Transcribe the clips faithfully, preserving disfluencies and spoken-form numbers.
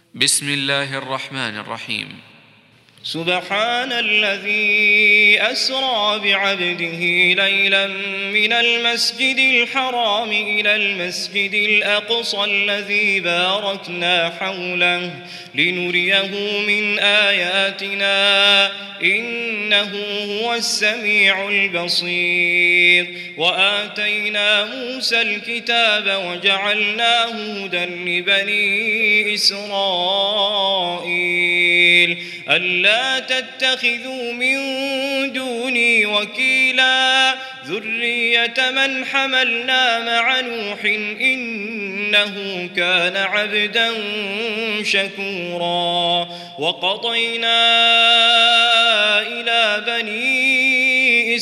بسم الله الرحمن الرحيم. سبحان الذي أسرى بعبده ليلا من المسجد الحرام إلى المسجد الأقصى الذي باركنا حوله لنريه من آياتنا إنه هو السميع البصير. وآتينا موسى الكتاب وجعلناه هدى لبني إسرائيل ألا تتخذوا من دوني وكيلا ذرية من حملنا مع نوح إنه كان عبدا شكورا. وقضينا إلى بني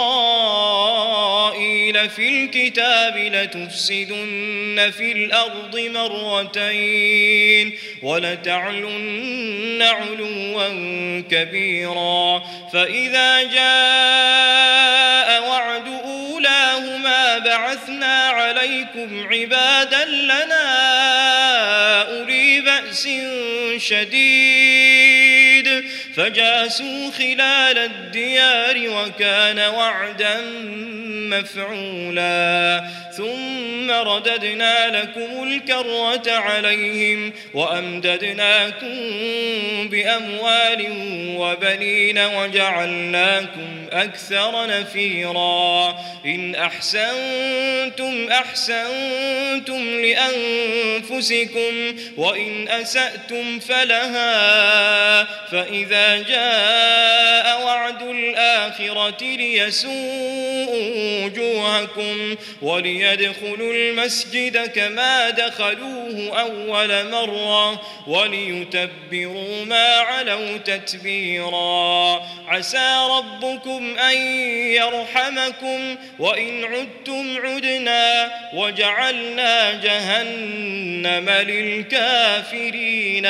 إسرائيل في الكتاب لتفسدن في الأرض مرتين ولتعلن علوا كبيرا. فإذا جاء وعد أولاهما بعثنا عليكم عبادا لنا أولي بأس شديد فجاسوا خلال الديار وكان وعدا مفعولا. ثم رددنا لكم الكرة عليهم وأمددناكم بأموال وبنين وجعلناكم أكثر نفيرا. إن أحسنتم أحسنتم لأنفسكم وإن أسأتم فلها. فإذا جاء وعد الآخرة ليسوءوا وجوهكم وليدخلوا المسجد كما دخلوه أول مرة وليتبروا ما علوا تتبيرا. عسى ربكم أن يرحمكم وإن عدتم عدنا وجعلنا جهنم للكافرين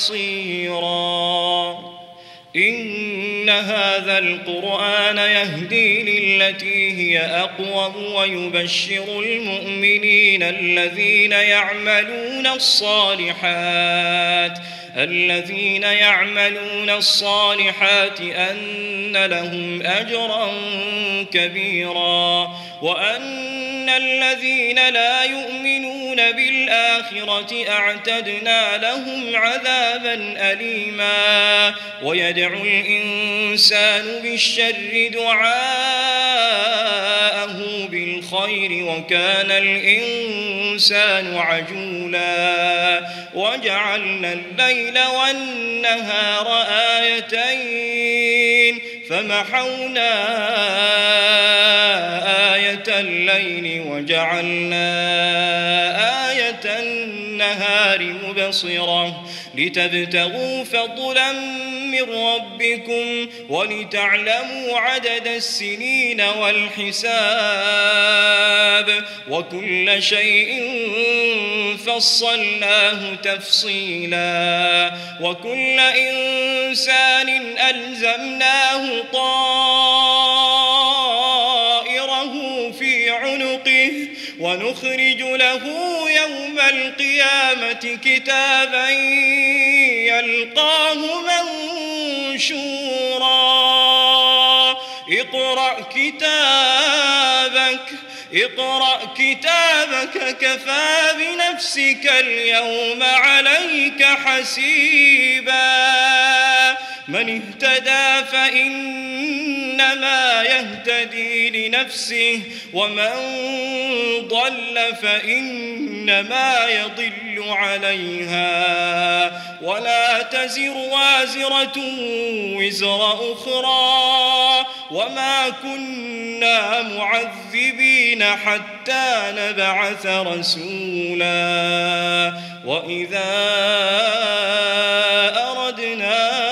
حصيرا. إن هذا القرآن يهدي للتي هي أقوم ويبشر المؤمنين الذين يعملون الصالحات الذين يعملون الصالحات أن لهم أجرا كبيرا وأن الذين لا يؤمنون بالآخرة أعتدنا لهم عذابا أليما. ويدعو الإنسان بالشر دعاءه بالخير وكان الإنسان عجولا. وجعلنا الليل والنهار آيتين فمحونا آية الليل وجعلنا آية النهار مبصرة لتبتغوا فضلا من ربكم ولتعلموا عدد السنين والحساب وكل شيء فصلناه تفصيلا. وكل إنسان ألزمناه طائره في عنقه ونخرج له يوم القيامة كتابا يلقاه منشورا. اقرأ كتابك اقرأ كتابك كفى بنفسك اليوم عليك حسيبا. من اهتدى فإنما يهتدي لنفسه ومن ضل فإنما يضل عليها ولا تزر وازرة وزر أخرى وما كنا معذبين حتى نبعث رسولا. وإذا أردنا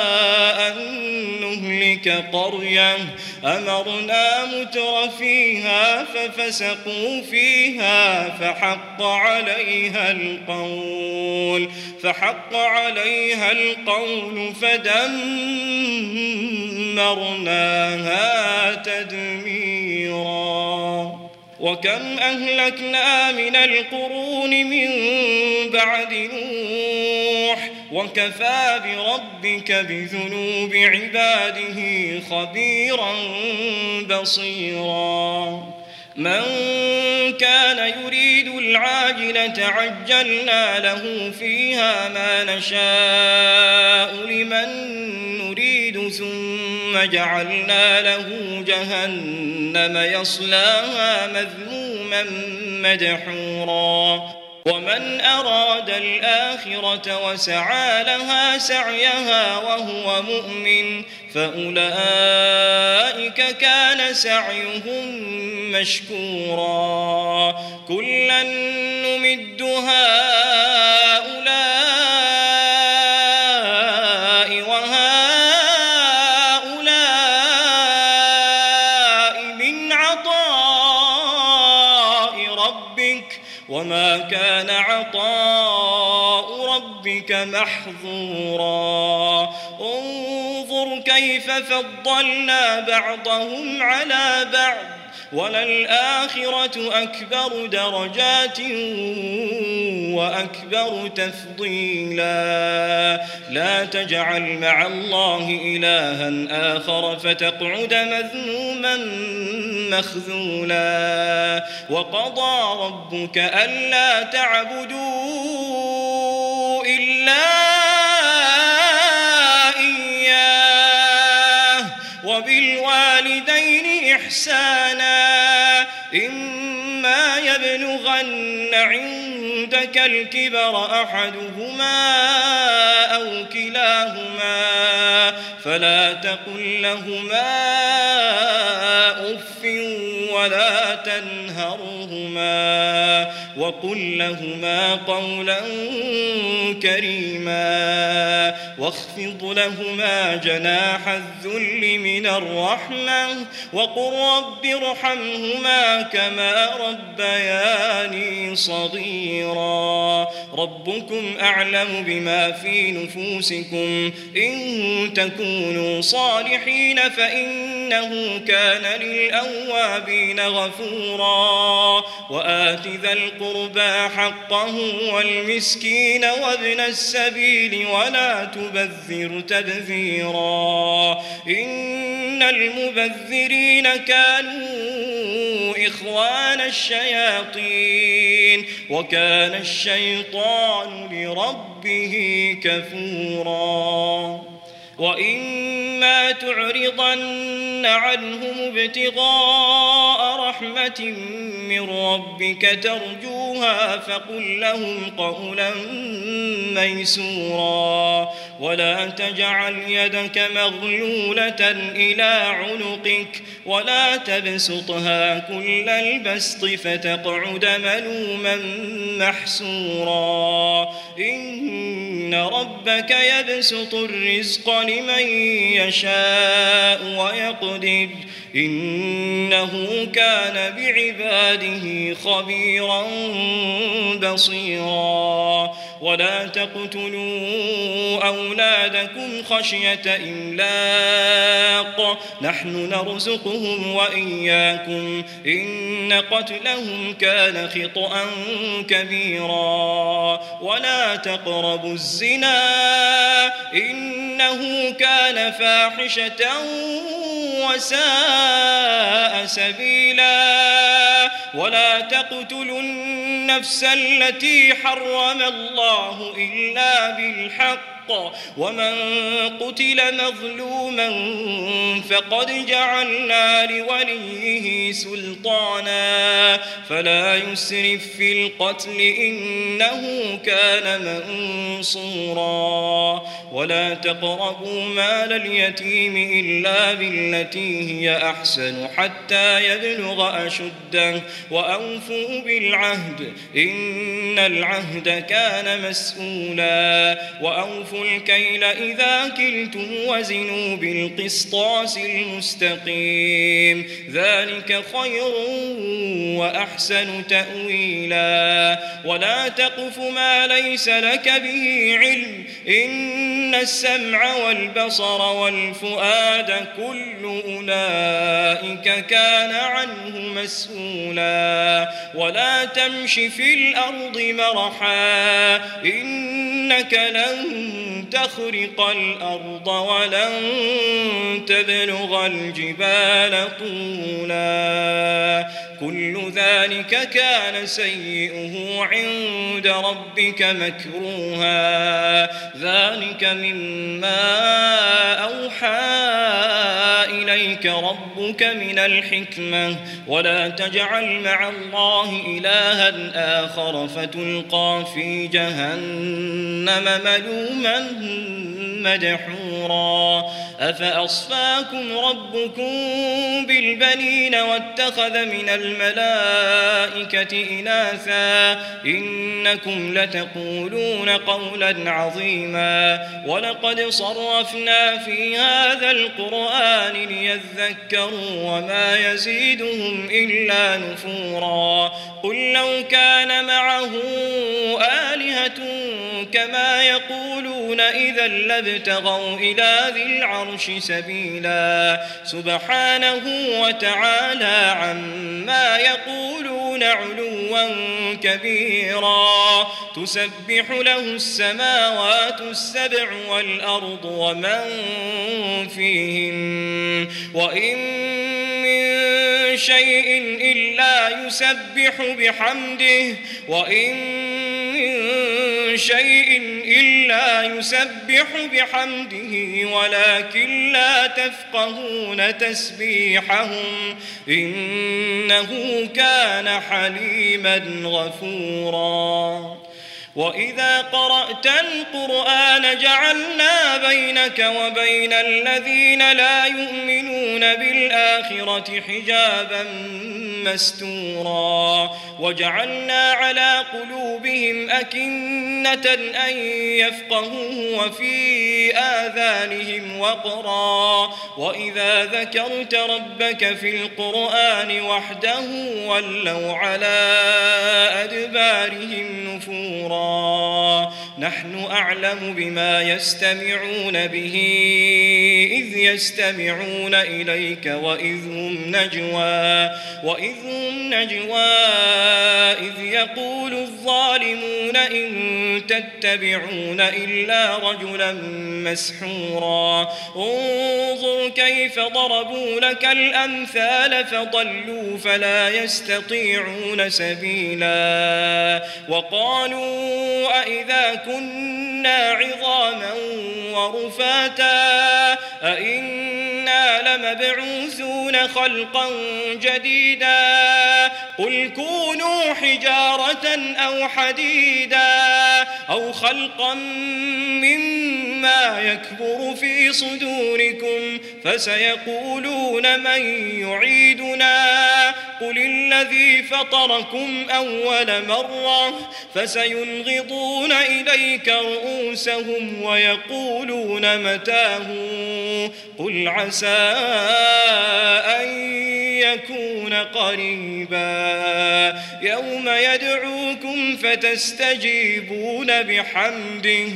قرية أمرنا متر فيها ففسقوا فيها فحق عليها القول فحق عليها القول فدمرناها تدميرا. وكم أهلكنا من القرون من بعد نوح وكفى بربك بذنوب عباده خبيرا بصيرا من كان يريد العاجلة عجلنا له فيها ما نشاء لمن نريد ثم جعلنا له جهنم يصلاها مذموما مدحورا ومن أراد الآخرة وسعى لها سعيها وهو مؤمن فأولئك كان سعيهم مشكورا كلا نمد هؤلاء وهؤلاء من عطاء ربك وما كان عطاء ربك محظورا انظر كيف فضلنا بعضهم على بعض وللآخرة أكبر درجات وأكبر تفضيلا لا تجعل مع الله إلها آخر فتقعد مذموما مخذولا وقضى ربك ألا تعبدوا إلا إياه وبالوالدين إحسانا إما يبلغن عندك الكبر أحدهما أو كلاهما فلا تقل لهما أف ولا تنهرهما وقل لهما قولا كريما واخفض لهما جناح الذل من الرحمة وقل رب ارحمهما كما ربياني صغيرا ربكم أعلم بما في نفوسكم إن تكونوا صالحين فإنه كان للأوابين غفورا وآت ذا القربى حقه والمسكين وابن السبيل ولا تبذر تبذيرا إن المبذرين كانوا إخوان الشياطين وكان الشيطان لربه كفورا وإما تعرضن عنهم ابتغاء رحمة من ربك ترجوها فقل لهم قولا ميسورا ولا تجعل يدك مغلولة إلى عنقك ولا تبسطها كل البسط فتقعد ملوما محسورا إن ربك يبسط الرزق لمن يشاء ويقدر إنه كان بعباده خبيرا بصيرا ولا تقتلوا أولادكم خشية إملاق نحن نرزقهم وإياكم إن قتلهم كان خطأ كبيرا ولا تقربوا الزنا إنه كان فاحشة وساء سبيلا ولا تقتلوا النفس التي حرم الله إلا بالحق ومن قتل مظلوما فقد جعلنا لوليه سلطانا فلا يسرف في القتل إنه كان منصورا ولا تقربوا مال اليتيم إلا بالتي هي أحسن حتى يبلغ أشده وأوفوا بالعهد إن العهد كان مسؤولا وأوفوا الكيل إذا كلتم وزنوا بالقسطاس المستقيم ذلك خير وأحسن تأويلا ولا تقف ما ليس لك به علم إن السمع والبصر والفؤاد كل أولئك كان عنه مسؤولا ولا تمش في الأرض مرحا إنك لن تخرق الأرض ولن تبلغ الجبال طولا كل ذلك كان سيئه عند ربك مكروها ذلك مما أوحى إليك ربك من الحكمة ولا تجعل مع الله إلها آخر فتلقى في جهنم ملوما مدحورا أفأصفاكم ربكم بالبنين واتخذ من الملائكة إناثا إنكم لتقولون قولا عظيما ولقد صرفنا في هذا القرآن ليذكروا وما يزيدهم إلا نفورا قل لو كان معه آلهة كما يقولون إذا لابتغوا إلى ذي العرش سبيلا سبحانه وتعالى عما يقولون علوا كبيرا تسبح له السماوات السبع والأرض ومن فيهن وإن من شيء إلا يسبح بحمده وإن من شيء إلا يسبح بحمده ولكن لا تفقهون تسبيحهم إنه كان حليما غفورا وإذا قرأت القرآن جعلنا بينك وبين الذين لا يؤمنون بالآخرة حجابا مستورا وجعلنا على قلوبهم أكنة أن يفقهوه وفي آذانهم وقرا وإذا ذكرت ربك في القرآن وحده ولوا على أدبارهم نفورا نحن أعلم بما يستمعون به إذ يستمعون إليك وإذ هم نجوى وإذ هم نجوى إذ يقول الظالمون إن تتبعون إلا رجلا مسحورا انظر كيف ضربوا لك الأمثال فضلوا فلا يستطيعون سبيلا وقالوا أئذا كنا عظاما ورفاتا أئنا لمبعوثون خلقا جديدا قل كونوا حجارة أو حديدا أو خلقا مما يكبر في صدوركم فسيقولون من يعيدنا قل الذي فطركم أول مرة فسينغضون إليك رؤوسهم ويقولون متاه قل عسى أن يكون قريبا يوم يدعوكم فتستجيبون بحمده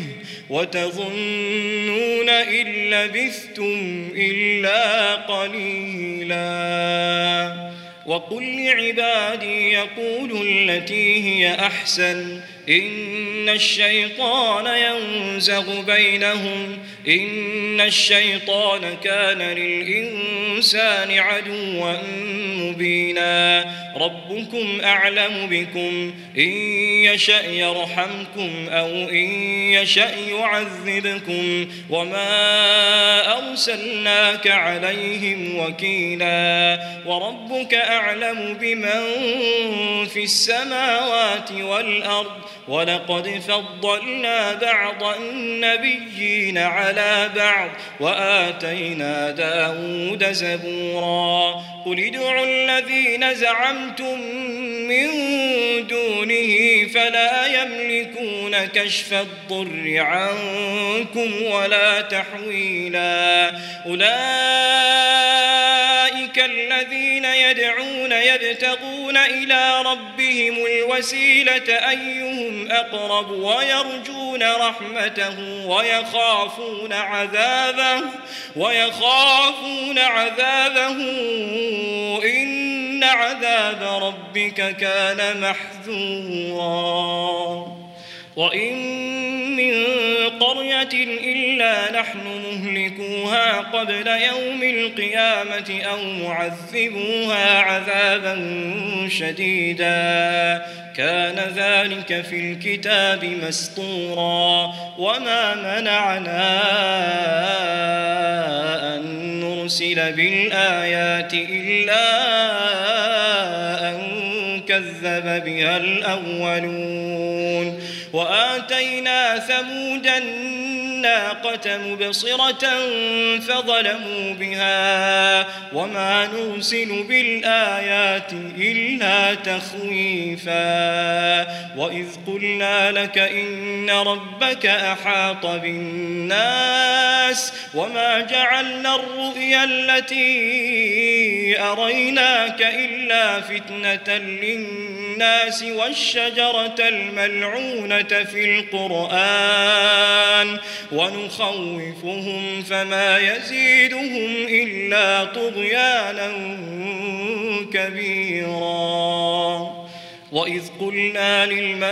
وتظنون إن لبثتم إلا قليلا وقل لعبادي يقولوا التي هي أحسن إن الشيطان ينزغ بينهم إن الشيطان كان للإنسان عدوا مبينا ربكم أعلم بكم إن يشأ يرحمكم أو إن يشأ يعذبكم وما أرسلناك عليهم وكيلا وربك أعلم بمن في السماوات والأرض ولقد فضلنا بعض النبيين على بعض وآتينا داود زبورا قل ادعوا الذين زعمتم من دونه فلا يملكون كشف الضر عنكم ولا تحويلا أولئك الذين يدعون يبتغون إلى ربهم الوسيلة أيهم أقرب ويرجون يرجون رحمته ويخافون عذابه ويخافون عذابه إن عذاب ربك كان محذورا وإن من قرية إلا نحن مهلكوها قبل يوم القيامة أو معذبوها عذابا شديدا كان ذلك في الكتاب مسطورا وما منعنا أن نرسل بالآيات إلا أن كذب بها الأولون وآتينا ثمود الناقة مبصرة فظلموا بها وما نرسل بالآيات إلا تخويفا وإذ قلنا لك إن ربك أحاط بالناس وما جعلنا الرؤيا التي أريناك إلا فتنة للناس والشجرة الملعونة في القرآن ونخوفهم فما يزيدهم إلا طغيانا كبيرا وإذ قلنا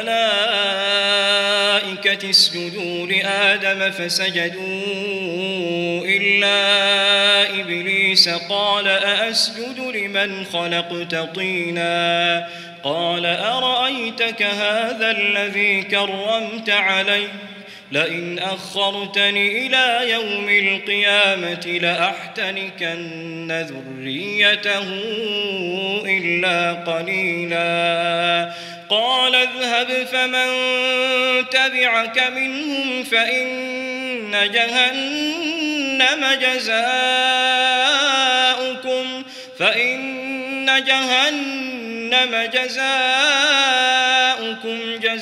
للملائكة اسجدوا لآدم فسجدوا إلا إبليس قال أأسجد لمن خلقت طينا قال أرأيتك هذا الذي كرمت علي لئن أخرتني إلى يوم القيامة لأحتنكن ذريته إلا قليلا قال اذهب فمن تبعك منهم فإن جهنم جزاؤكم فإن جهنم جزاؤكم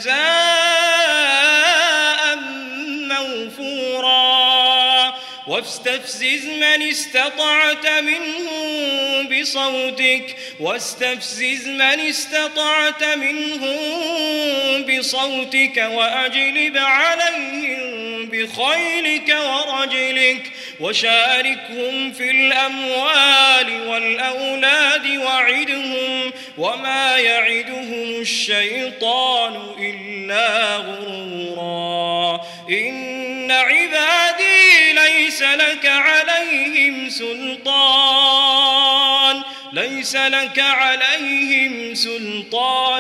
جزاء موفورا واستفزز من استطعت منهم بصوتك واستفزز من استطعت منهم بصوتك وأجلب عليهم بخيلك ورجلك وشاركهم في الأموال والأولاد وعدهم وما يعدهم الشيطان إلا غرورا إن عبادي ليس لك عليهم سلطان ليس لك عليهم سلطان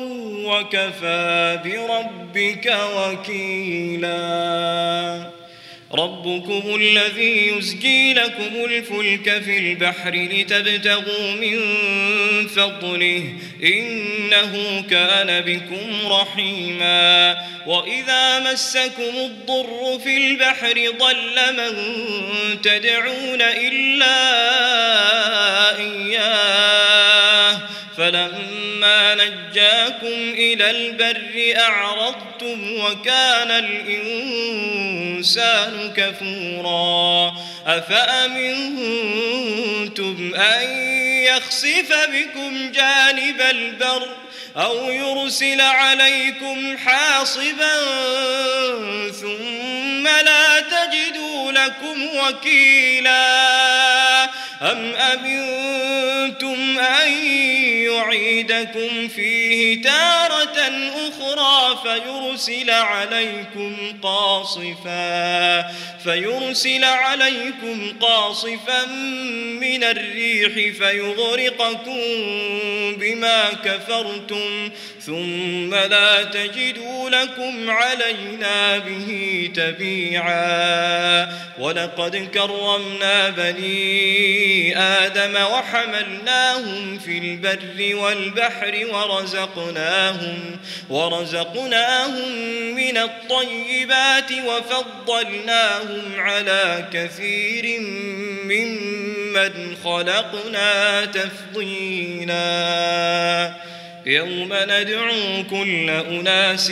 وكفى بربك وكيلا ربكم الذي يزجي لكم الفلك في البحر لتبتغوا من فضله إنه كان بكم رحيما وإذا مسكم الضر في البحر ضل من تدعون إلا إياه فلما نجاكم إلى البر أعرضتم وكان الإنسان كفورا أفأمنتم أن يخسف بكم جانب البر أو يرسل عليكم حاصبا ثم لا تجدوا لكم وكيلا أم أمنتم أن يعيدكم فيه تارة أخرى فيرسل عليكم قاصفا فيرسل عليكم قاصفا من الريح فيغرقكم بما كفرتم ثم لا تجدوا لكم علينا به تبيعا ولقد كرمنا بني آدم وحملناهم في البر والبحر ورزقناهم ورزقناهم من الطيبات وفضلناهم على كثير ممن خلقنا تفضيلا يوم ندعو كل أناس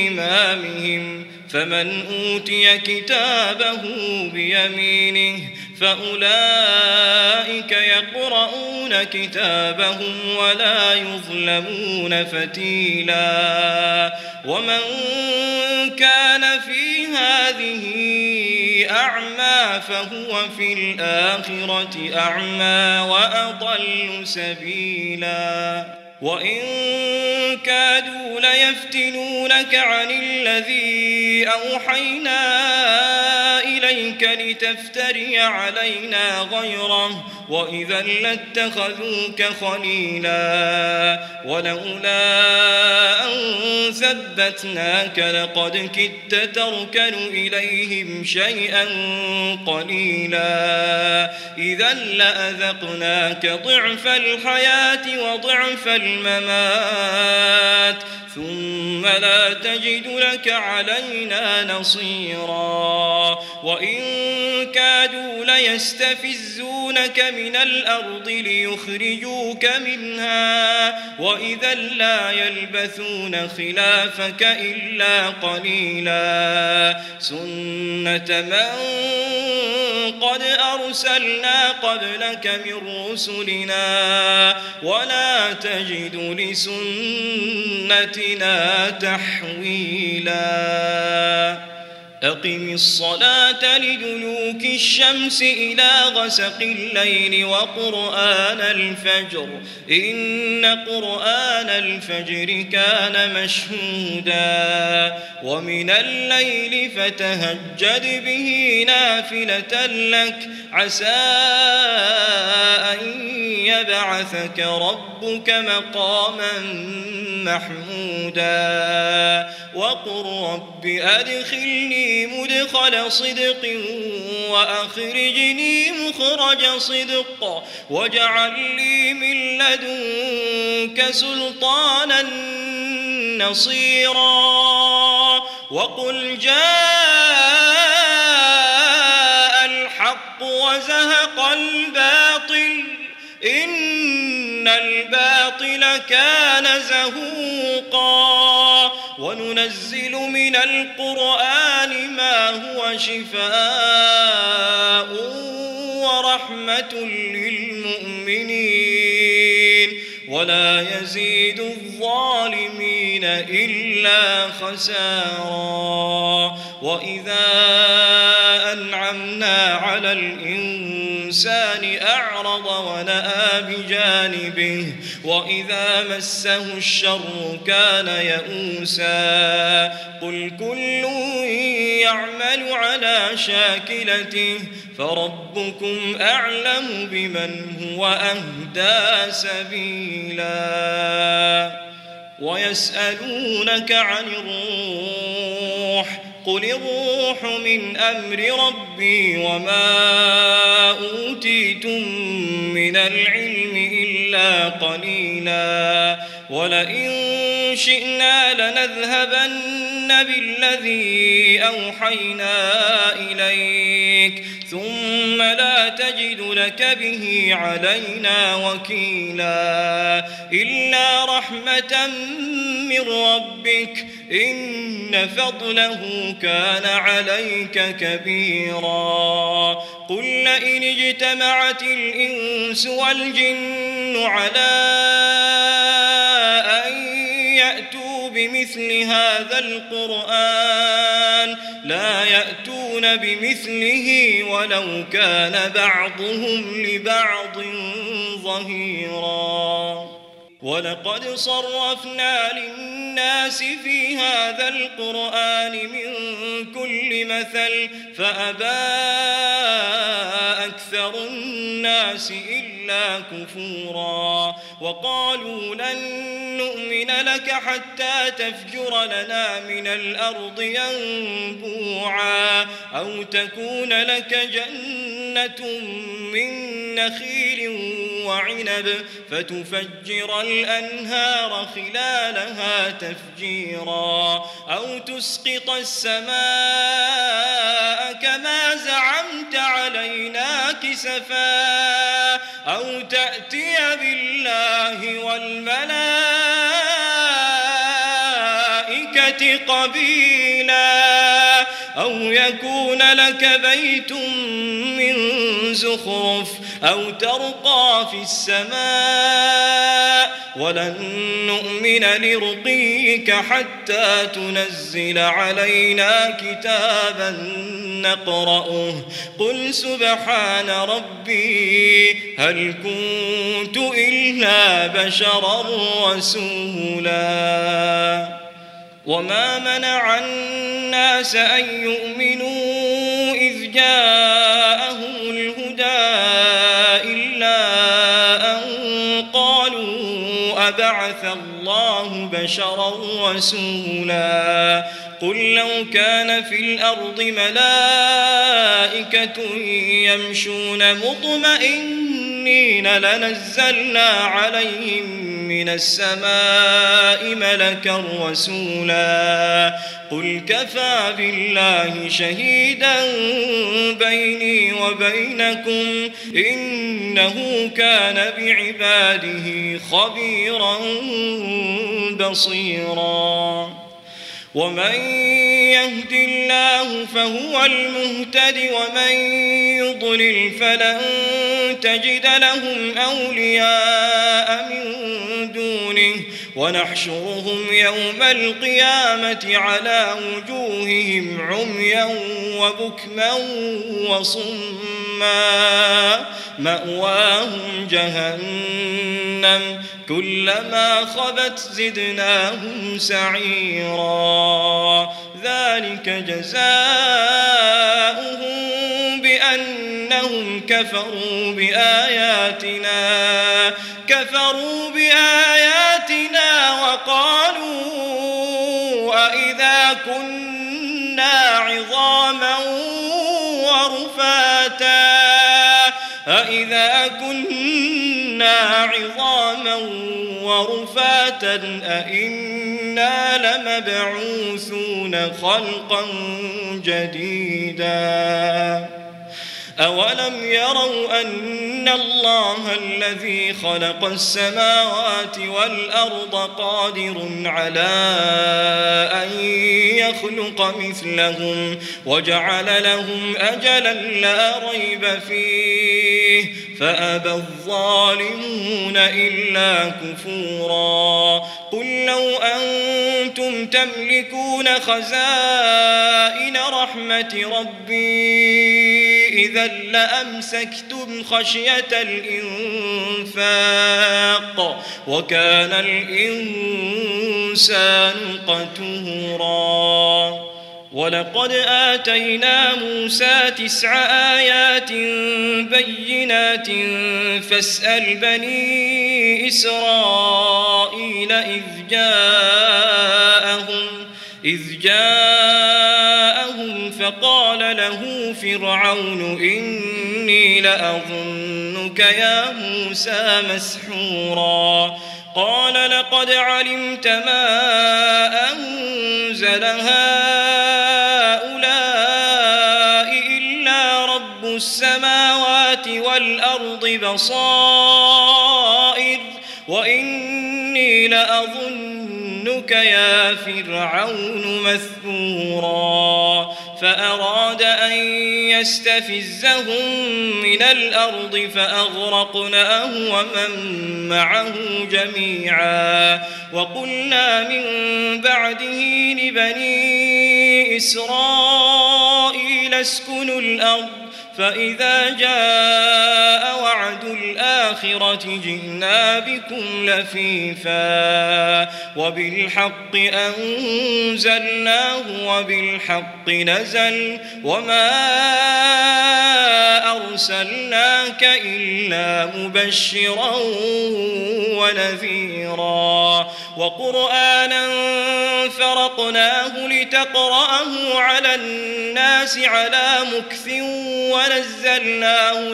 بإمامهم فمن أوتي كتابه بيمينه فأولئك يقرؤون كتابهم ولا يظلمون فتيلا ومن كان في هذه أعمى فهو في الآخرة أعمى وأضل سبيلا وإن كادوا ليفتنونك عن الذي أوحينا إليك لتفتري علينا غيره وإذا لاتخذوك خليلا ولولا أن ثبتناك لقد كدت تركن إليهم شيئا قليلا إذا لأذقناك ضعف الحياة وضعف الممات ثم لا تجد لك علينا نصيرا وإن كادوا ليستفزونك من الأرض ليخرجوك منها وإذا لا يلبثون خلافك إلا قليلا سنة من قد أرسلنا قبلك من رسلنا ولا تجد لسنتنا تحويلا أقم الصلاة لدلوك الشمس إلى غسق الليل وقرآن الفجر إن قرآن الفجر كان مشهودا ومن الليل فتهجد به نافلة لك عسى أن يبعثك ربك مقاما محمودا وقل رب أدخلني مدخل صدق وأخرجني مخرج صدق واجعل لي من لدنك سلطانا نصيرا وقل جاء الحق وزهق الباطل إن الباطل كان زهوقا وننزل من القرآن ما هو شفاء ورحمة للمؤمنين ولا يزيد الظالمين إلا خسارا وإذا أنعمنا على الإنسان أعرض ونأى بجانبه وإذا مسه الشر كان يئوسا قل كل يعمل على شاكلته فربكم أعلم بمن هو أهدى سبيلا ويسألونك عن الروح قل الروح من أمر ربي وما أوتيتم من العلم إلا قليلا ولئن شئنا لنذهبن بالذي أوحينا إليك ثم لا تجد لك به علينا وكيلا إلا رحمة من ربك إن فضله كان عليك كبيرا قل لئن اجتمعت الإنس والجن على أن يأتوا بمثل هذا القرآن لا يأتون بمثله ولو كان بعضهم لبعض ظهيرا ولقد صرفنا للناس في هذا القرآن من كل مثل فأبى أكثر الناس إلا كفورا وقالوا لن نؤمن لك حتى تفجر لنا من الأرض ينبوعا أو تكون لك جنة من نخيل وعنب فتفجر الأنهار خلالها تفجيرا أو تسقط السماء كما زعمت علينا كسفا أو تأتي بالله والملائكة قبيلا أو يكون لك بيت من زخرف أو ترقى في السماء ولن نؤمن لرقيك حتى تنزل علينا كتابا نقرأه قل سبحان ربي هل كنت إلا بشرا رسولا وما منع الناس أن يؤمنوا إذ جاءهم الهدى إلا أن قالوا أبعث الله بشرا رسولا قل لو كان في الأرض ملائكة يمشون مطمئنين لنزلنا عليهم من السماء ملكا رسولا قل كفى بالله شهيدا بيني وبينكم إنه كان بعباده خبيرا بصيرا ومن يهد الله فهو المهتد ومن يضلل فلن تجد لهم أولياء من دونه ونحشرهم يوم القيامة على وجوههم عميا وبكما وصما مأواهم جهنم كلما خبت زدناهم سعيرا ذلك جزاؤهم بأنهم كفروا بآياتنا كفروا بآياتنا وقالوا أئذا كنا عظاما ورفاتا أئذا كنا عظاما ورفاتا أئنا لمبعوثون خلقا جديدا أولم يروا أن الله الذي خلق السماوات والأرض قادر على أن يخلق مثلهم وجعل لهم أجلا لا ريب فيه فأبى الظالمون إلا كفورا قل لو أنتم تملكون خزائن رحمة ربي إذا لأمسكتم خشية الإنفاق وكان الإنسان قتورا ولقد آتينا موسى تسع آيات بينات فاسأل بني إسرائيل إذ جاءهم إذ جاءهم فقال له فرعون إني لأظنك يا موسى مسحورا قال لقد علمت ما أنزل هؤلاء إلا رب السماوات والأرض بصائر وإني لأظنك يا فرعون مثبورا فأراد أن يستفزهم من الأرض فأغرقناه ومن معه جميعا وقلنا من بعده لبني إسرائيل اسكنوا الأرض فإذا جاء وعد الآخرة جئنا بكم لفيفا وبالحق أنزلناه وبالحق نزل وما أرسلناك إلا مبشرا ونذيرا وقرآنا فرقناه لتقرأه على الناس على مكث ونزلناه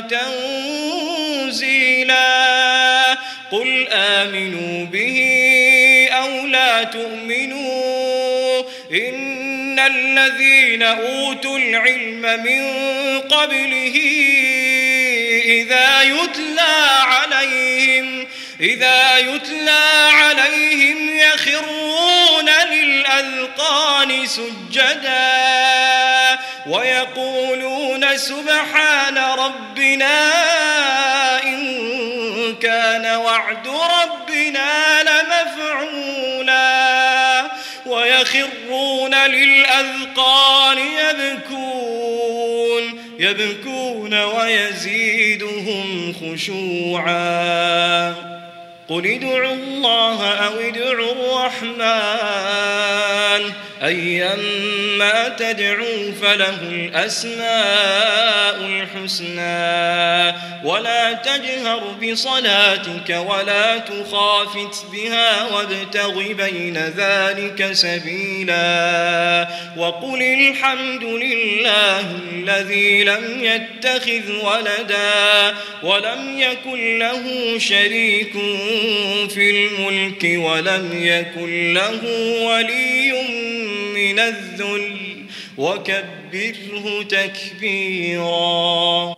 تنزيلا قل آمنوا به أو لا تؤمنوا إن الذين أوتوا العلم من قبله إذا يتلى عليهم إذا يتلى عليهم يخرون للأذقان سجدا ويقولون سبحان ربنا إن كان وعد ربنا لمفعولا ويخرون للأذقان يبكون يبكون ويزيدهم خشوعا قل ادعوا الله أو ادعوا الرحمن أيما تدعوا فله الأسماء الحسنى ولا تجهر بصلاتك ولا تخافت بها وابتغ بين ذلك سبيلا وقل الحمد لله الذي لم يتخذ ولدا ولم يكن له شريك في الملك ولم يكن له ولي من الذل وكبره تكبيرا.